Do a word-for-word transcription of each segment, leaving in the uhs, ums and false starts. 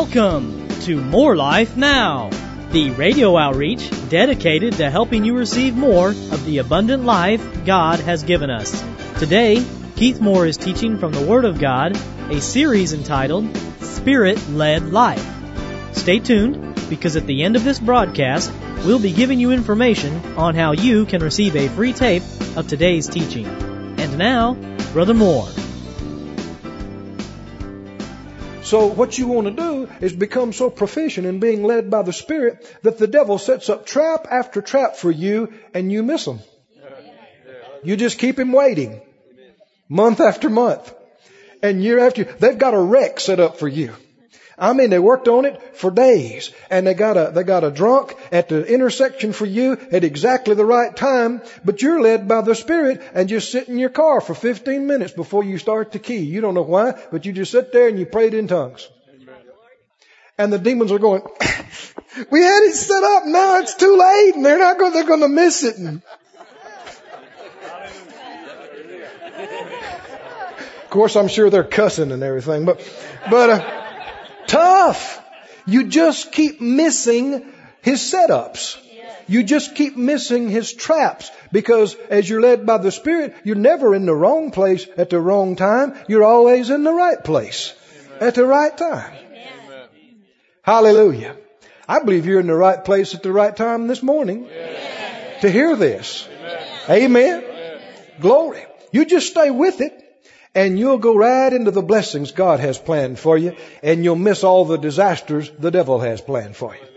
Welcome to More Life Now, the radio outreach dedicated to helping you receive more of the abundant life God has given us. Today, Keith Moore is teaching from the Word of God, a series entitled Spirit-Led Life. Stay tuned, because at the end of this broadcast, we'll be giving you information on how you can receive a free tape of today's teaching. And now, Brother Moore. So what you want to do is become so proficient in being led by the Spirit that the devil sets up trap after trap for you and you miss them. You just keep him waiting month after month and year after year. They've got a wreck set up for you. I mean, they worked on it for days, and they got a, they got a drunk at the intersection for you at exactly the right time, but you're led by the Spirit and just sit in your car for fifteen minutes before you start the key. You don't know why, but you just sit there and you prayed in tongues. Amen. And the demons are going, we had it set up, now it's too late, and they're not going, they're going to miss it. And of course, I'm sure they're cussing and everything, but, but, uh, tough. You just keep missing his setups. You just keep missing his traps, because as you're led by the Spirit, you're never in the wrong place at the wrong time. You're always in the right place at the right time. Amen. Hallelujah. I believe you're in the right place at the right time this morning Amen. To hear this. Amen. Amen. Glory. You just stay with it. And you'll go right into the blessings God has planned for you. And you'll miss all the disasters the devil has planned for you.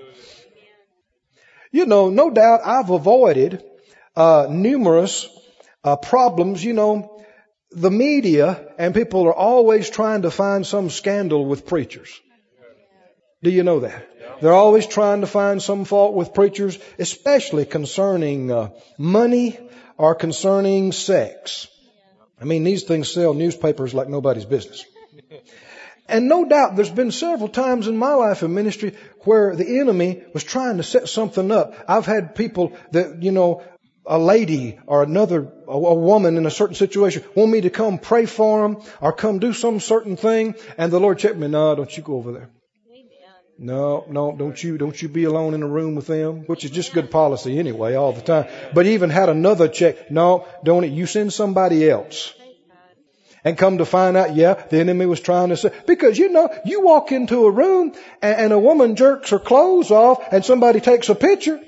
You know, no doubt I've avoided uh, numerous uh, problems. You know, the media and people are always trying to find some scandal with preachers. Do you know that? They're always trying to find some fault with preachers, especially concerning uh, money or concerning sex. I mean, these things sell newspapers like nobody's business. And no doubt there's been several times in my life in ministry where the enemy was trying to set something up. I've had people that, you know, a lady or another, a, a woman in a certain situation want me to come pray for them or come do some certain thing. And the Lord checked me, no, don't you go over there. No, no, don't you, don't you be alone in a room with them, which is just good policy anyway, all the time. But even had another check. No, don't it. You send somebody else. And come to find out, yeah, the enemy was trying to say, because you know, you walk into a room and, and a woman jerks her clothes off and somebody takes a picture.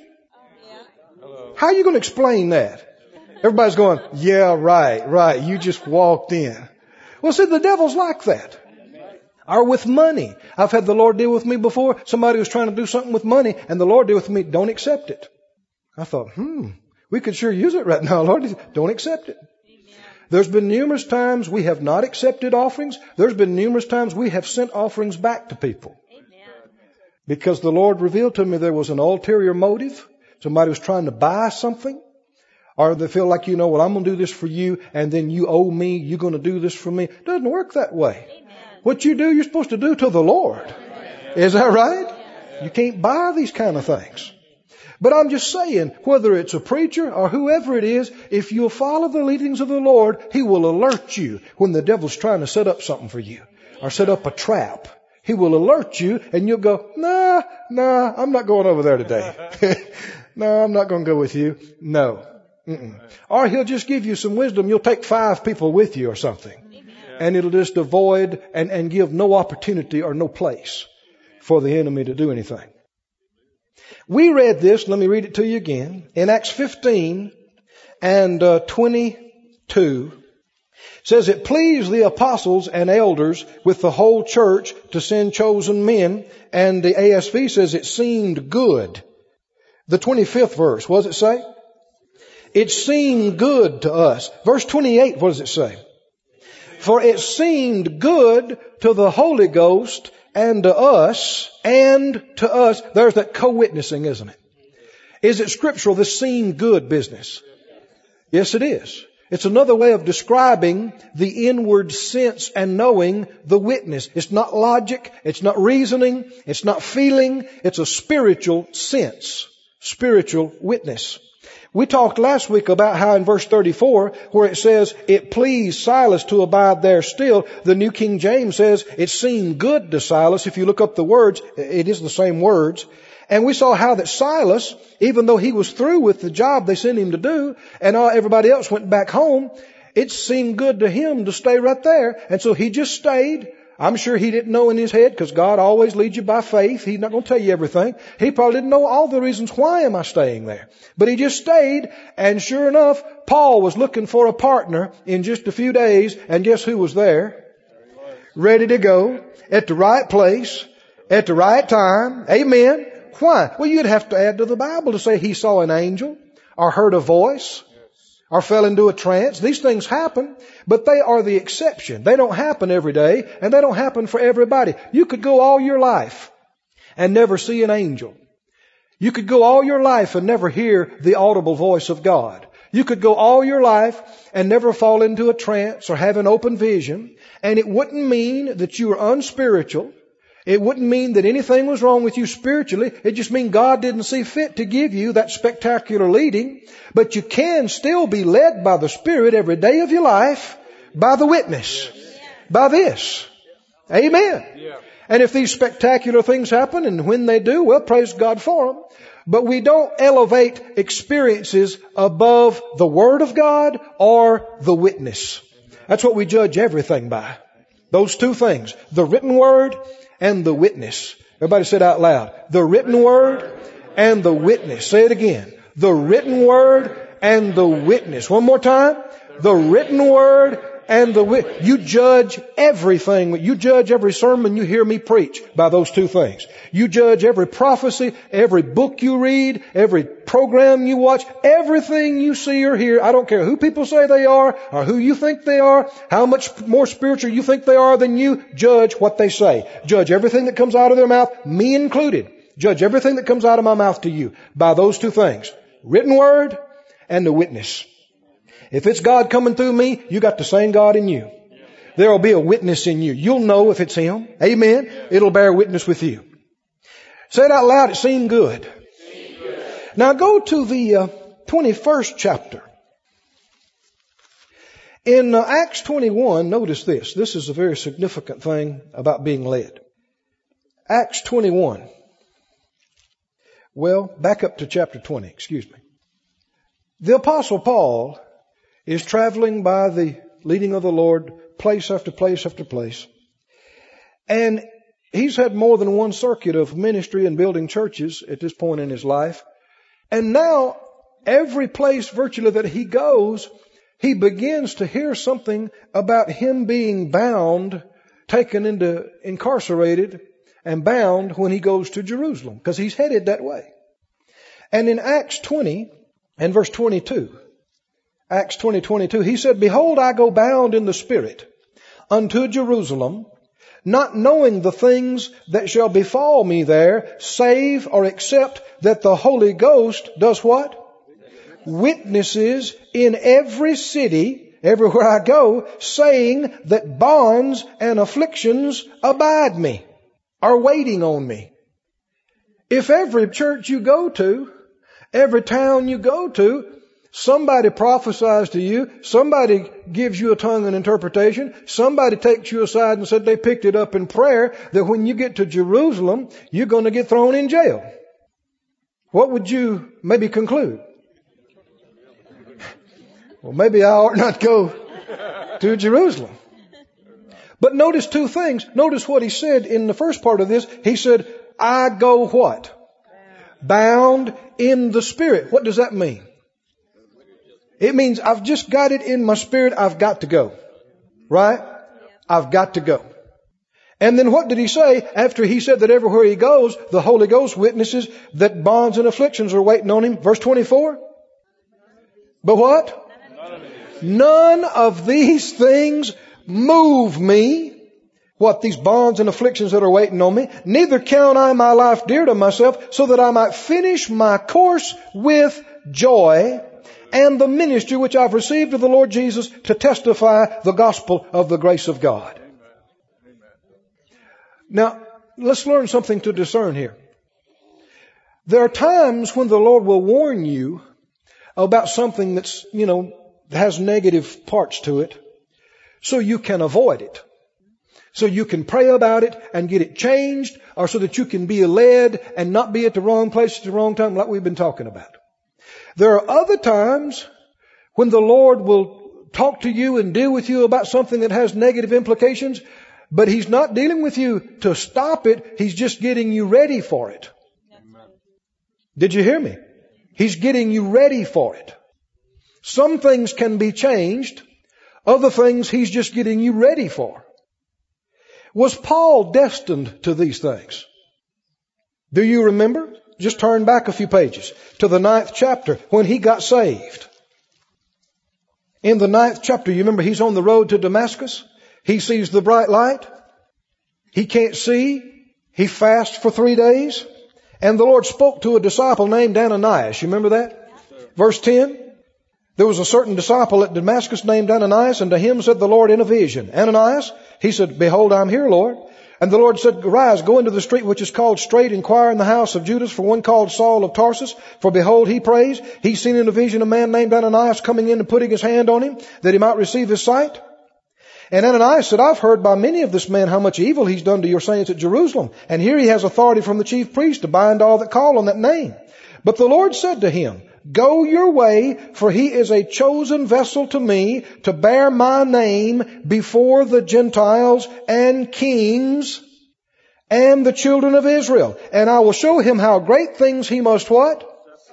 How are you going to explain that? Everybody's going, yeah, right, right. You just walked in. Well, see, the devil's like that. Or with money. I've had the Lord deal with me before. Somebody was trying to do something with money, and the Lord deal with me, don't accept it. I thought, hmm, we could sure use it right now, Lord. Don't accept it. Amen. There's been numerous times we have not accepted offerings. There's been numerous times we have sent offerings back to people. Amen. Because the Lord revealed to me there was an ulterior motive. Somebody was trying to buy something. Or they feel like, you know, well, I'm going to do this for you, and then you owe me. You're going to do this for me. It doesn't work that way. Amen. What you do, you're supposed to do to the Lord. Is that right? You can't buy these kind of things. But I'm just saying, whether it's a preacher or whoever it is, if you'll follow the leadings of the Lord, He will alert you when the devil's trying to set up something for you or set up a trap. He will alert you and you'll go, nah, nah, I'm not going over there today. No, I'm not going to go with you. No. Mm-mm. Or He'll just give you some wisdom. You'll take five people with you or something. And it'll just avoid and, and give no opportunity or no place for the enemy to do anything. We read this, let me read it to you again, in Acts fifteen and uh, twenty-two. It says, it pleased the apostles and elders with the whole church to send chosen men. And the A S V says it seemed good. The twenty-fifth verse, what does it say? It seemed good to us. Verse twenty-eight, what does it say? For it seemed good to the Holy Ghost and to us, and to us. There's that co-witnessing, isn't it? Is it scriptural, this seemed good business? Yes, it is. It's another way of describing the inward sense and knowing the witness. It's not logic. It's not reasoning. It's not feeling. It's a spiritual sense. Spiritual witness. We talked last week about how in verse thirty-four, where it says, it pleased Silas to abide there still, the New King James says, it seemed good to Silas. If you look up the words, it is the same words. And we saw how that Silas, even though he was through with the job they sent him to do, and everybody else went back home, it seemed good to him to stay right there. And so he just stayed. I'm sure he didn't know in his head, because God always leads you by faith. He's not going to tell you everything. He probably didn't know all the reasons why am I staying there. But he just stayed, and sure enough, Paul was looking for a partner in just a few days, and guess who was there? Ready to go, at the right place, at the right time. Amen. Why? Well, you'd have to add to the Bible to say he saw an angel, or heard a voice, or fell into a trance. These things happen, but they are the exception. They don't happen every day, and they don't happen for everybody. You could go all your life and never see an angel. You could go all your life and never hear the audible voice of God. You could go all your life and never fall into a trance or have an open vision, and it wouldn't mean that you were unspiritual. It wouldn't mean that anything was wrong with you spiritually. It just means God didn't see fit to give you that spectacular leading. But you can still be led by the Spirit every day of your life by the witness. By this. Amen. And if these spectacular things happen, and when they do, well, praise God for them. But we don't elevate experiences above the Word of God or the witness. That's what we judge everything by. Those two things. The written Word and the witness. Everybody say it out loud. The written Word and the witness. Say it again. The written Word and the witness. One more time. The written Word and the witness. You judge everything. You judge every sermon you hear me preach by those two things. You judge every prophecy, every book you read, every program you watch, everything you see or hear. I don't care who people say they are or who you think they are, how much more spiritual you think they are than you. Judge what they say. Judge everything that comes out of their mouth, me included. Judge everything that comes out of my mouth to you by those two things. Written Word and the witness. If it's God coming through me, you got the same God in you. There will be a witness in you. You'll know if it's Him. Amen. It'll bear witness with you. Say it out loud. It seemed good. Now go to the uh, twenty-first chapter. In uh, Acts twenty-one, notice this. This is a very significant thing about being led. Acts twenty-one. Well, back up to chapter twenty, excuse me. The Apostle Paul is traveling by the leading of the Lord, place after place after place. And he's had more than one circuit of ministry and building churches at this point in his life. And now, every place virtually that he goes, he begins to hear something about him being bound, taken into, incarcerated, and bound when he goes to Jerusalem, because he's headed that way. And in Acts twenty and verse twenty-two, Acts twenty, twenty-two, he said, Behold, I go bound in the Spirit unto Jerusalem, not knowing the things that shall befall me there, save or except that the Holy Ghost does what? Witnesses in every city, everywhere I go, saying that bonds and afflictions abide me, are waiting on me. If every church you go to, every town you go to, somebody prophesies to you, somebody gives you a tongue and interpretation, somebody takes you aside and said they picked it up in prayer, that when you get to Jerusalem, you're going to get thrown in jail. What would you maybe conclude? Well, maybe I ought not go to Jerusalem. But notice two things. Notice what he said in the first part of this. He said, I go what? Bound in the Spirit. What does that mean? It means I've just got it in my spirit. I've got to go. Right? I've got to go. And then what did he say after he said that everywhere he goes, the Holy Ghost witnesses that bonds and afflictions are waiting on him? Verse twenty-four. But what? None of these things move me. What? These bonds and afflictions that are waiting on me. Neither count I my life dear to myself, so that I might finish my course with joy, and the ministry which I've received of the Lord Jesus to testify the gospel of the grace of God. Now, let's learn something to discern here. There are times when the Lord will warn you about something that's, you know, has negative parts to it, so you can avoid it. So you can pray about it and get it changed, or so that you can be led and not be at the wrong place at the wrong time, like we've been talking about. There are other times when the Lord will talk to you and deal with you about something that has negative implications, but He's not dealing with you to stop it. He's just getting you ready for it. Did you hear me? He's getting you ready for it. Some things can be changed. Other things He's just getting you ready for. Was Paul destined to these things? Do you remember? Just turn back a few pages to the ninth chapter when he got saved. In the ninth chapter, you remember he's on the road to Damascus. He sees the bright light. He can't see. He fasts for three days. And the Lord spoke to a disciple named Ananias. You remember that? Yes, verse ten. There was a certain disciple at Damascus named Ananias, and to him said the Lord in a vision, Ananias? He said, Behold, I'm here, Lord. And the Lord said, Arise, go into the street which is called Straight, inquire in the house of Judas for one called Saul of Tarsus. For behold, he prays. He's seen in a vision a man named Ananias coming in and putting his hand on him, that he might receive his sight. And Ananias said, I've heard by many of this man how much evil he's done to your saints at Jerusalem. And here he has authority from the chief priest to bind all that call on that name. But the Lord said to him, Go your way, for he is a chosen vessel to me to bear my name before the Gentiles and kings and the children of Israel. And I will show him how great things he must what?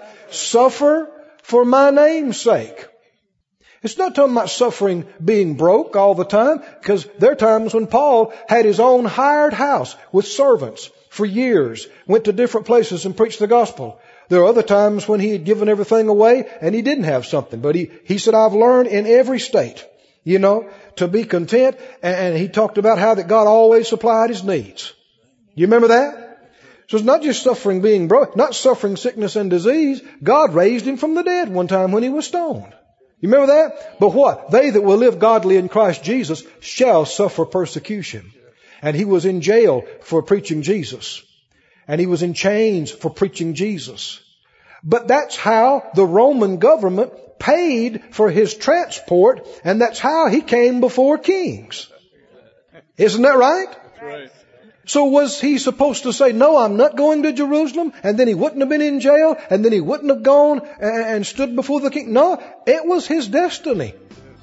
Suffer for my name's sake. It's not talking about suffering being broke all the time, because there are times when Paul had his own hired house with servants for years, went to different places and preached the gospel. There are other times when he had given everything away and he didn't have something. But he, he said, I've learned in every state, you know, to be content. And he talked about how that God always supplied his needs. You remember that? So it's not just suffering being broke, not suffering sickness and disease. God raised him from the dead one time when he was stoned. You remember that? But what? They that will live godly in Christ Jesus shall suffer persecution. And he was in jail for preaching Jesus. And he was in chains for preaching Jesus. But that's how the Roman government paid for his transport, and that's how he came before kings. Isn't that right? Right. So was he supposed to say, no, I'm not going to Jerusalem, and then he wouldn't have been in jail, and then he wouldn't have gone and stood before the king? No, it was his destiny.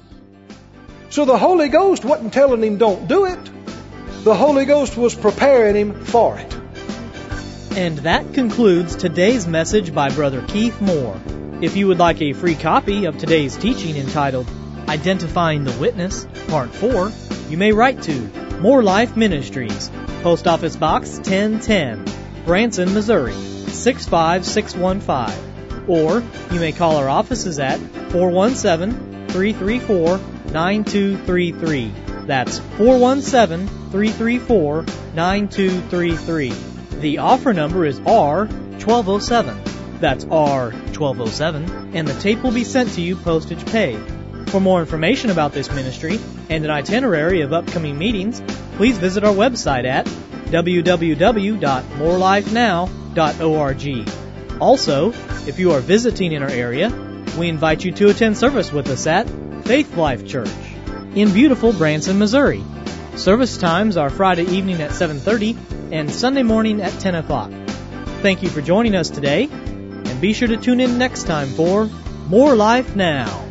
So the Holy Ghost wasn't telling him don't do it. The Holy Ghost was preparing him for it. And that concludes today's message by Brother Keith Moore. If you would like a free copy of today's teaching entitled Identifying the Witness, Part four, you may write to More Life Ministries, Post Office Box ten ten, Branson, Missouri, six five six one five. Or you may call our offices at four one seven, three three four, nine two three three. That's four one seven, three three four, nine two three three. The offer number is R twelve oh seven. That's R twelve oh seven, and the tape will be sent to you postage paid. For more information about this ministry and an itinerary of upcoming meetings, please visit our website at w w w dot more life now dot org. Also, if you are visiting in our area, we invite you to attend service with us at Faith Life Church in beautiful Branson, Missouri. Service times are Friday evening at seven thirty and Sunday morning at ten o'clock. Thank you for joining us today, and be sure to tune in next time for More Life Now.